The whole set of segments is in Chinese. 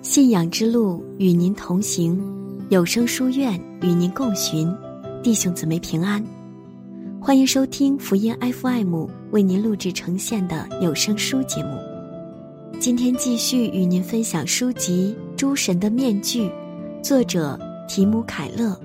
信仰之路与您同行，有声书院与您共寻。弟兄姊妹平安，欢迎收听福音 FM 为您录制呈现的有声书节目。今天继续与您分享书籍《诸神的面具》，作者提姆·凯勒。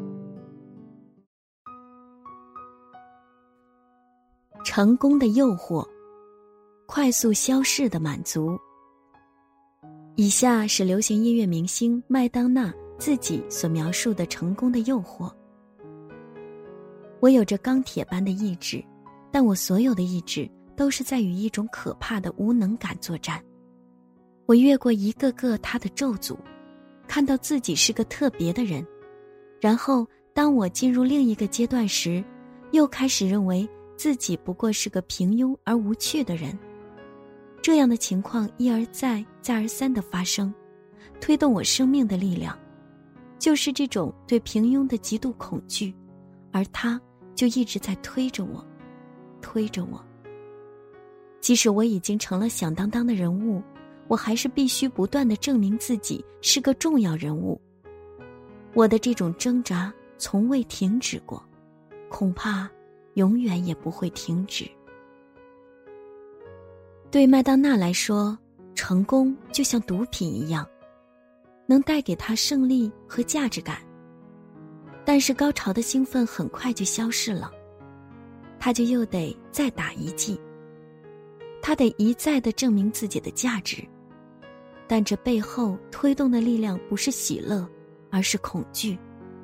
成功的诱惑，快速消逝的满足。以下是流行音乐明星麦当娜自己所描述的成功的诱惑。我有着钢铁般的意志，但我所有的意志都是在与一种可怕的无能感作战。我越过一个个他的咒诅，看到自己是个特别的人，然后当我进入另一个阶段时，又开始认为自己不过是个平庸而无趣的人。这样的情况一而再再而三地发生，推动我生命的力量就是这种对平庸的极度恐惧，而它就一直在推着我。即使我已经成了响当当的人物，我还是必须不断地证明自己是个重要人物。我的这种挣扎从未停止过，恐怕永远也不会停止。对麦当娜来说，成功就像毒品一样，能带给她胜利和价值感。但是高潮的兴奋很快就消逝了，她就又得再打一剂。她得一再地证明自己的价值，但这背后推动的力量不是喜乐，而是恐惧。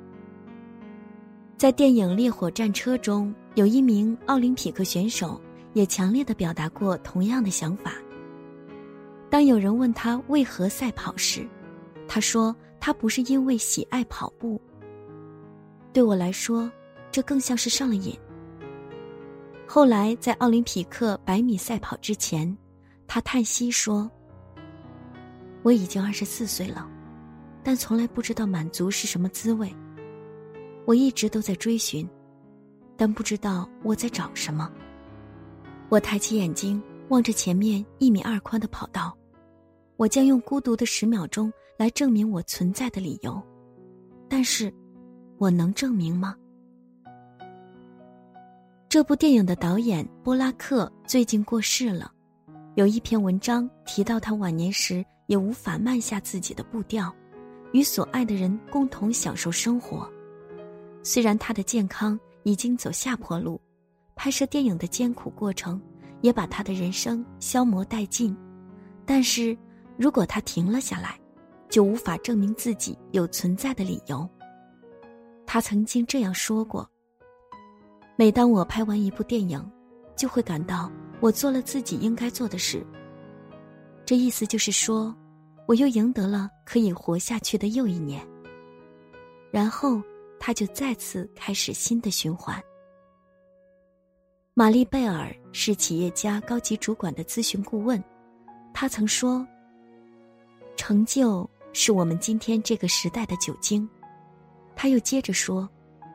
在电影《烈火战车》中，有一名奥林匹克选手也强烈地表达过同样的想法。当有人问他为何赛跑时，他说他不是因为喜爱跑步。对我来说，这更像是上了瘾。后来在奥林匹克100米赛跑之前，他叹息说，我已经24岁了，但从来不知道满足是什么滋味。我一直都在追寻，但不知道我在找什么。我抬起眼睛望着前面1.2米宽的跑道，我将用孤独的10秒钟来证明我存在的理由，但是我能证明吗？这部电影的导演波拉克最近过世了，有一篇文章提到他晚年时也无法慢下自己的步调，与所爱的人共同享受生活。虽然他的健康已经走下坡路，拍摄电影的艰苦过程也把他的人生消磨殆尽，但是如果他停了下来，就无法证明自己有存在的理由。他曾经这样说过，每当我拍完一部电影，就会感到我做了自己应该做的事。这意思就是说，我又赢得了可以活下去的又一年。然后他就再次开始新的循环。玛丽贝尔是企业家高级主管的咨询顾问，她曾说，成就是我们今天这个时代的酒精。她又接着说，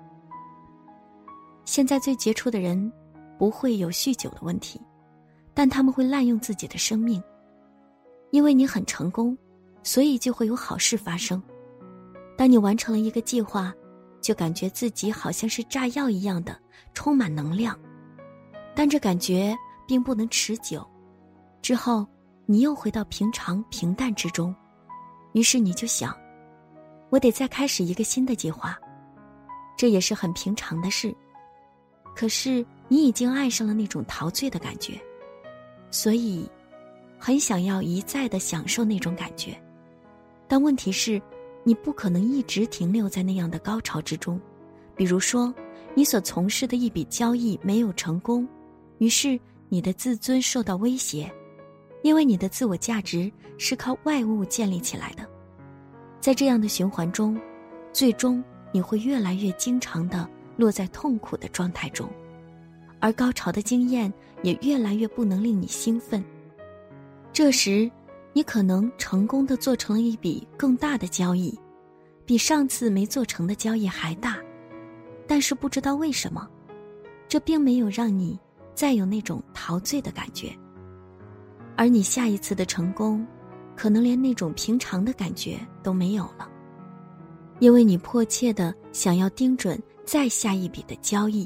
现在最杰出的人不会有酗酒的问题，但他们会滥用自己的生命。因为你很成功，所以就会有好事发生。当你完成了一个计划，就感觉自己好像是炸药一样的充满能量，但这感觉并不能持久。之后你又回到平常平淡之中，于是你就想，我得再开始一个新的计划。这也是很平常的事，可是你已经爱上了那种陶醉的感觉，所以很想要一再地享受那种感觉。但问题是，你不可能一直停留在那样的高潮之中。比如说，你所从事的一笔交易没有成功，于是你的自尊受到威胁，因为你的自我价值是靠外物建立起来的。在这样的循环中，最终你会越来越经常地落在痛苦的状态中，而高潮的经验也越来越不能令你兴奋。这时你可能成功地做成了一笔更大的交易，比上次没做成的交易还大，但是不知道为什么，这并没有让你再有那种陶醉的感觉。而你下一次的成功可能连那种平常的感觉都没有了，因为你迫切地想要盯准再下一笔的交易。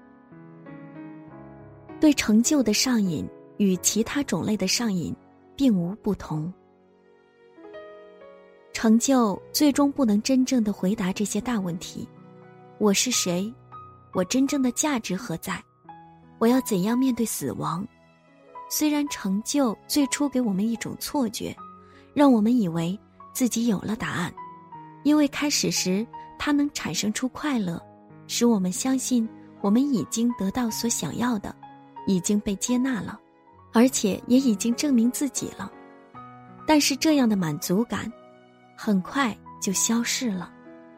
对成就的上瘾与其他种类的上瘾并无不同。成就最终不能真正地回答这些大问题：我是谁？我真正的价值何在？我要怎样面对死亡？虽然成就最初给我们一种错觉，让我们以为自己有了答案，因为开始时它能产生出快乐，使我们相信我们已经得到所想要的，已经被接纳了，而且也已经证明自己了。但是这样的满足感很快就消逝了。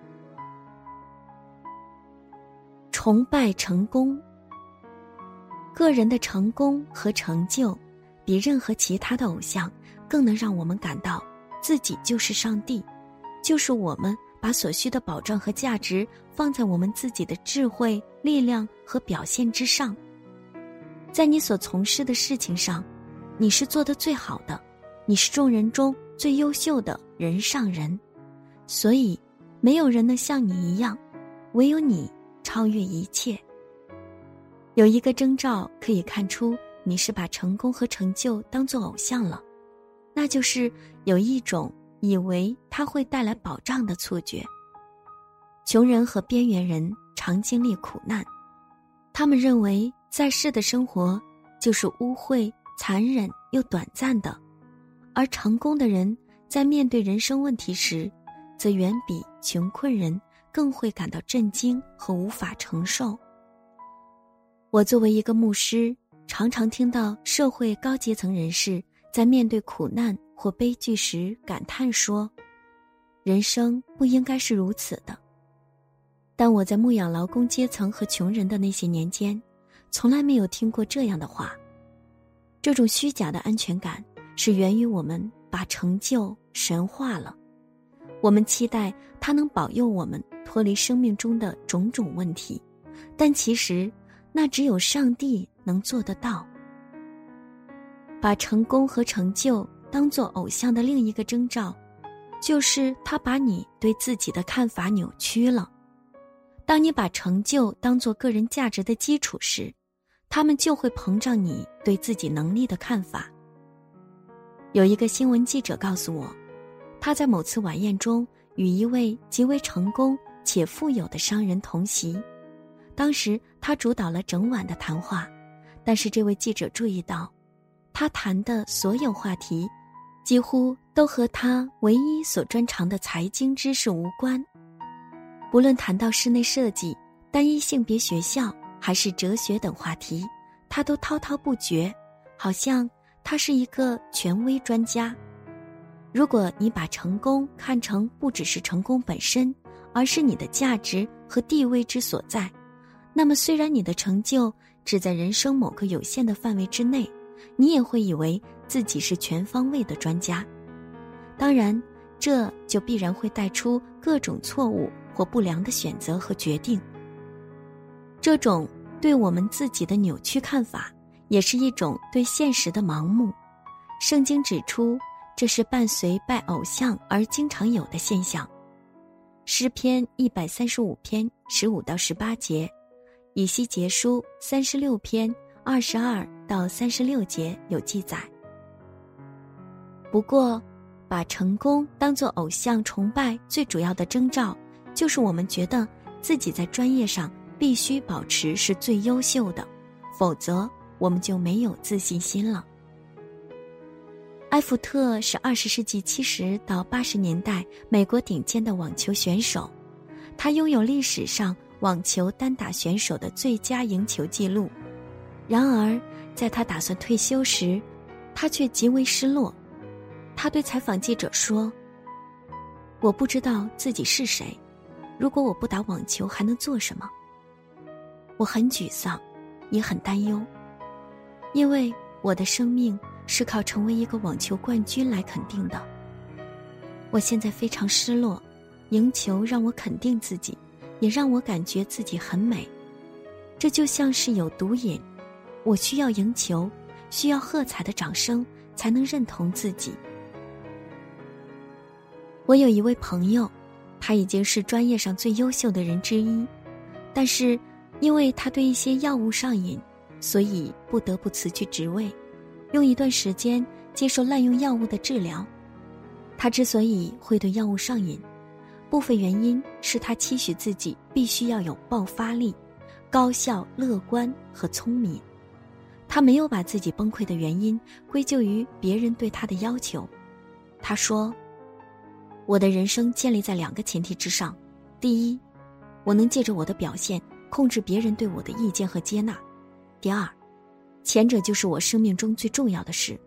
崇拜成功。个人的成功和成就比任何其他的偶像更能让我们感到自己就是上帝，就是我们把所需的保障和价值放在我们自己的智慧、力量和表现之上。在你所从事的事情上，你是做得最好的，你是众人中最优秀的人上人，所以没有人能像你一样，唯有你超越一切。有一个征兆可以看出你是把成功和成就当作偶像了，那就是有一种以为它会带来保障的错觉。穷人和边缘人常经历苦难，他们认为在世的生活就是污秽、残忍又短暂的，而成功的人在面对人生问题时，则远比穷困人更会感到震惊和无法承受。我作为一个牧师，常常听到社会高阶层人士在面对苦难或悲剧时感叹说，人生不应该是如此的。但我在牧养劳工阶层和穷人的那些年间，从来没有听过这样的话。这种虚假的安全感是源于我们把成就神化了，我们期待它能保佑我们脱离生命中的种种问题，但其实那只有上帝能做得到。把成功和成就当作偶像的另一个征兆，就是他把你对自己的看法扭曲了。当你把成就当作个人价值的基础时，他们就会膨胀你对自己能力的看法。有一个新闻记者告诉我，他在某次晚宴中与一位极为成功且富有的商人同席，当时他主导了整晚的谈话，但是这位记者注意到，他谈的所有话题几乎都和他唯一所专长的财经知识无关。不论谈到室内设计、单一性别学校还是哲学等话题，他都滔滔不绝，好像他是一个权威专家。如果你把成功看成不只是成功本身，而是你的价值和地位之所在，那么虽然你的成就只在人生某个有限的范围之内，你也会以为自己是全方位的专家。当然，这就必然会带出各种错误或不良的选择和决定。这种对我们自己的扭曲看法，也是一种对现实的盲目。圣经指出，这是伴随拜偶像而经常有的现象。诗篇135篇15到18节，以西结书36篇22到36节有记载。不过，把成功当作偶像崇拜最主要的征兆，就是我们觉得自己在专业上必须保持是最优秀的，否则我们就没有自信心了。埃弗特是20世纪70到80年代美国顶尖的网球选手，他拥有历史上网球单打选手的最佳赢球记录。然而，在他打算退休时，他却极为失落。他对采访记者说，我不知道自己是谁，如果我不打网球还能做什么？我很沮丧，也很担忧，因为我的生命是靠成为一个网球冠军来肯定的。我现在非常失落，赢球让我肯定自己，也让我感觉自己很美。这就像是有毒瘾，我需要赢球，需要喝彩的掌声才能认同自己。 我有一位朋友，他已经是专业上最优秀的人之一，但是因为他对一些药物上瘾，所以不得不辞去职位，用一段时间接受滥用药物的治疗。他之所以会对药物上瘾，部分原因是他期许自己必须要有爆发力、高效、乐观和聪明。他没有把自己崩溃的原因归咎于别人对他的要求。他说，我的人生建立在2个前提之上。第一，我能借着我的表现控制别人对我的意见和接纳。第二，前者就是我生命中最重要的事。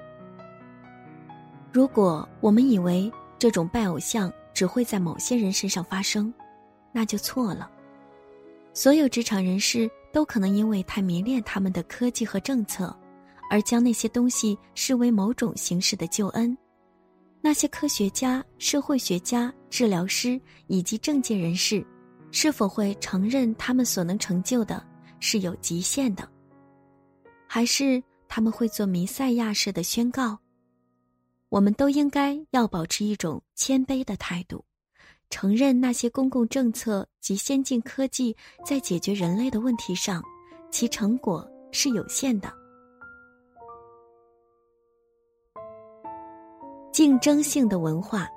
如果我们以为这种拜偶像只会在某些人身上发生，那就错了。所有职场人士都可能因为太迷恋他们的科技和政策，而将那些东西视为某种形式的救恩。那些科学家、社会学家、治疗师以及政界人士，是否会承认他们所能成就的是有极限的？还是他们会做弥赛亚式的宣告？我们都应该要保持一种谦卑的态度，承认那些公共政策及先进科技在解决人类的问题上，其成果是有限的。竞争性的文化。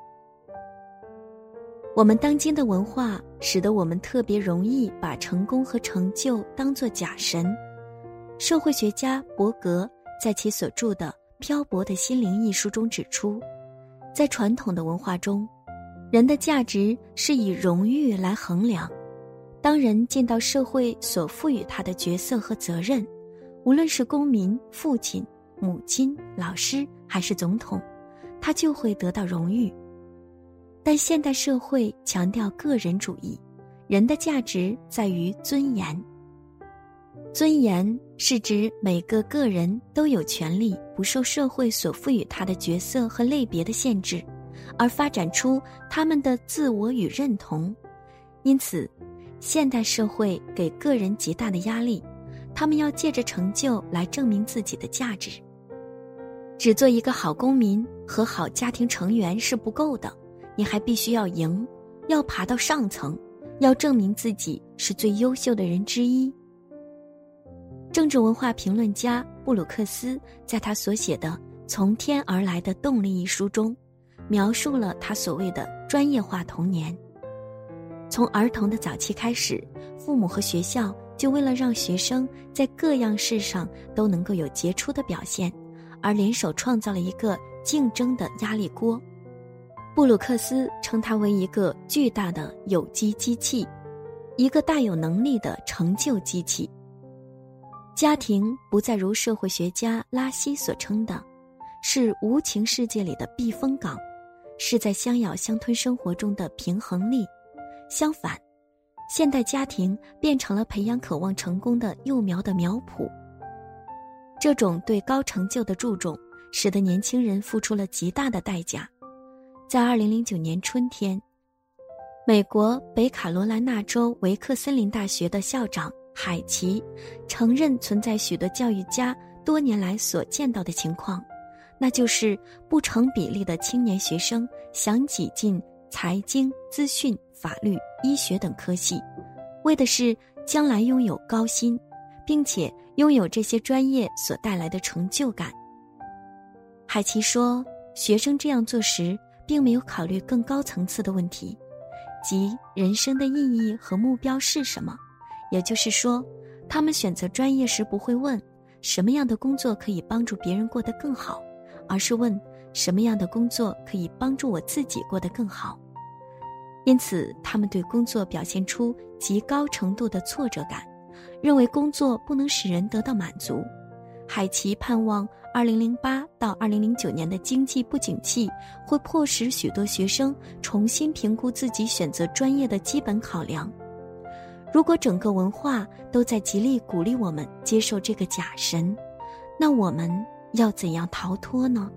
我们当今的文化使得我们特别容易把成功和成就当作假神。社会学家伯格在其所著的《漂泊的心灵》一书中指出，在传统的文化中，人的价值是以荣誉来衡量。当人尽到社会所赋予他的角色和责任，无论是公民、父亲、母亲、老师还是总统，他就会得到荣誉。但现代社会强调个人主义，人的价值在于尊严。尊严是指每个个人都有权利不受社会所赋予他的角色和类别的限制，而发展出他们的自我与认同。因此，现代社会给个人极大的压力，他们要借着成就来证明自己的价值。只做一个好公民和好家庭成员是不够的，你还必须要赢，要爬到上层，要证明自己是最优秀的人之一。政治文化评论家布鲁克斯在他所写的《从天而来的动力》一书中，描述了他所谓的专业化童年。从儿童的早期开始，父母和学校就为了让学生在各样事上都能够有杰出的表现，而联手创造了一个竞争的压力锅。布鲁克斯称它为一个巨大的有机机器，一个大有能力的成就机器。家庭不再如社会学家拉希所称的，是无情世界里的避风港，是在相咬相吞生活中的平衡力。相反，现代家庭变成了培养渴望成功的幼苗的苗圃。这种对高成就的注重，使得年轻人付出了极大的代价。在2009年春天，美国北卡罗来纳州维克森林大学的校长海奇承认存在许多教育家多年来所见到的情况，那就是不成比例的青年学生想挤进财经、资讯、法律、医学等科系，为的是将来拥有高薪，并且拥有这些专业所带来的成就感。海奇说，学生这样做时并没有考虑更高层次的问题，即人生的意义和目标是什么。也就是说，他们选择专业时不会问什么样的工作可以帮助别人过得更好，而是问什么样的工作可以帮助我自己过得更好。因此，他们对工作表现出极高程度的挫折感，认为工作不能使人得到满足。海奇盼望2008到2009年的经济不景气会迫使许多学生重新评估自己选择专业的基本考量。如果整个文化都在极力鼓励我们接受这个假神，那我们要怎样逃脱呢？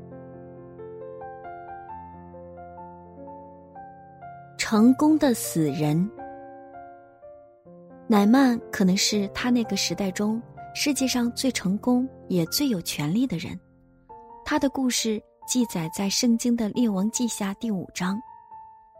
成功的死人。乃曼可能是他那个时代中世界上最成功也最有权力的人。他的故事记载在圣经的列王记下第5章，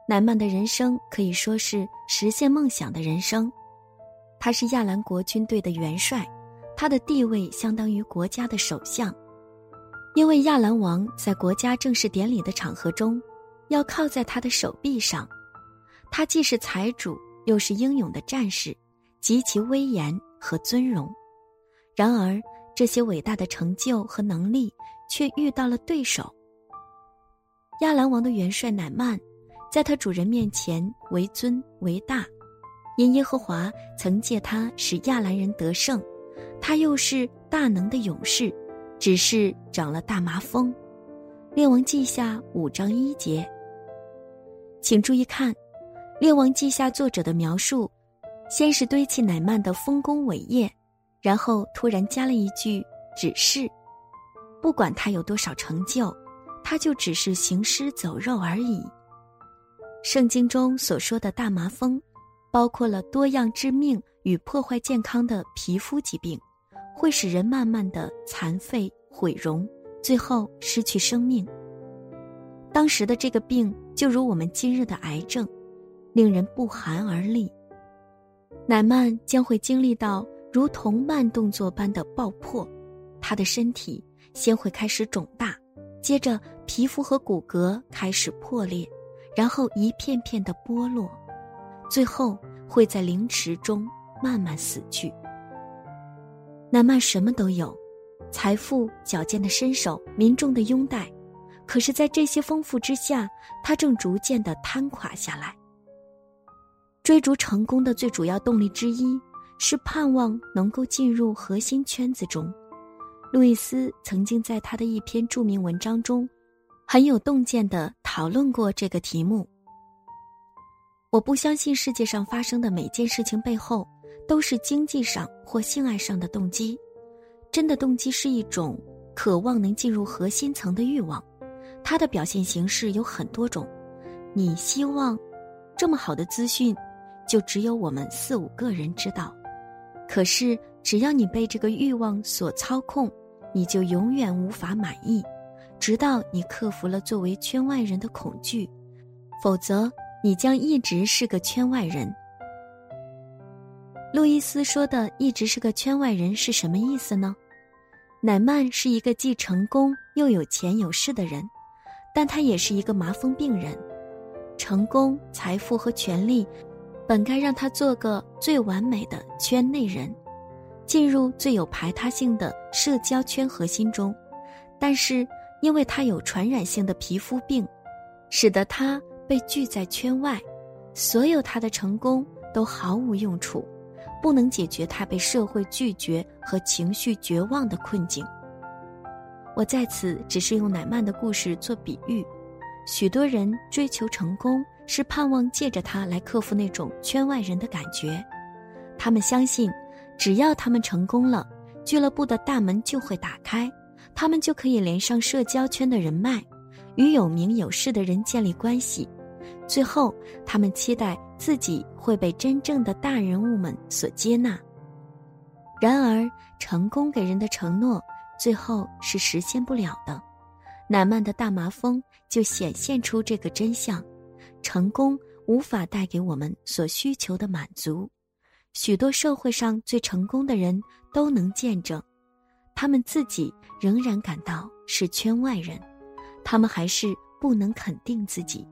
乃曼的人生可以说是实现梦想的人生。他是亚兰国军队的元帅，他的地位相当于国家的首相。因为亚兰王在国家正式典礼的场合中要靠在他的手臂上，他既是财主又是英勇的战士，极其威严和尊荣。然而这些伟大的成就和能力却遇到了对手。亚兰王的元帅乃曼在他主人面前为尊为大，因耶和华曾借他使亚兰人得胜，他又是大能的勇士，只是长了大麻风。列王记下5章1节。请注意看，列王记下作者的描述，先是堆砌乃曼的丰功伟业，然后突然加了一句只是。不管他有多少成就，他就只是行尸走肉而已。圣经中所说的大麻风，包括了多样致命与破坏健康的皮肤疾病，会使人慢慢的残废毁容，最后失去生命。当时的这个病就如我们今日的癌症，令人不寒而栗。乃曼将会经历到如同慢动作般的爆破，他的身体先会开始肿大，接着皮肤和骨骼开始破裂，然后一片片的剥落，最后会在凌迟中慢慢死去。乃曼什么都有，财富、矫健的身手、民众的拥戴，可是在这些丰富之下，他正逐渐地瘫垮下来。追逐成功的最主要动力之一是盼望能够进入核心圈子中。路易斯曾经在他的一篇著名文章中很有洞见地讨论过这个题目。我不相信世界上发生的每件事情背后都是经济上或性爱上的动机，真的动机是一种渴望能进入核心层的欲望，它的表现形式有很多种。你希望这么好的资讯就只有我们4、5个人知道，可是只要你被这个欲望所操控，你就永远无法满意，直到你克服了作为圈外人的恐惧，否则你将一直是个圈外人。路易斯说的一直是个圈外人是什么意思呢？乃曼是一个既成功又有钱有势的人，但他也是一个麻风病人。成功、财富和权力本该让他做个最完美的圈内人，进入最有排他性的社交圈核心中，但是因为他有传染性的皮肤病，使得他被拒在圈外，所有他的成功都毫无用处，不能解决他被社会拒绝和情绪绝望的困境。我在此只是用乃曼的故事做比喻，许多人追求成功是盼望借着它来克服那种圈外人的感觉。他们相信只要他们成功了，俱乐部的大门就会打开，他们就可以连上社交圈的人脉，与有名有势的人建立关系，最后他们期待自己会被真正的大人物们所接纳。然而成功给人的承诺最后是实现不了的。乃曼的大麻风就显现出这个真相，成功无法带给我们所需求的满足。许多社会上最成功的人都能见证，他们自己仍然感到是圈外人，他们还是不能肯定自己。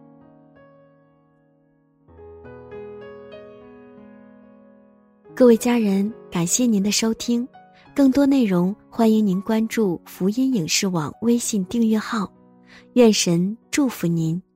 各位家人，感谢您的收听，更多内容欢迎您关注福音影视网微信订阅号，愿神祝福您。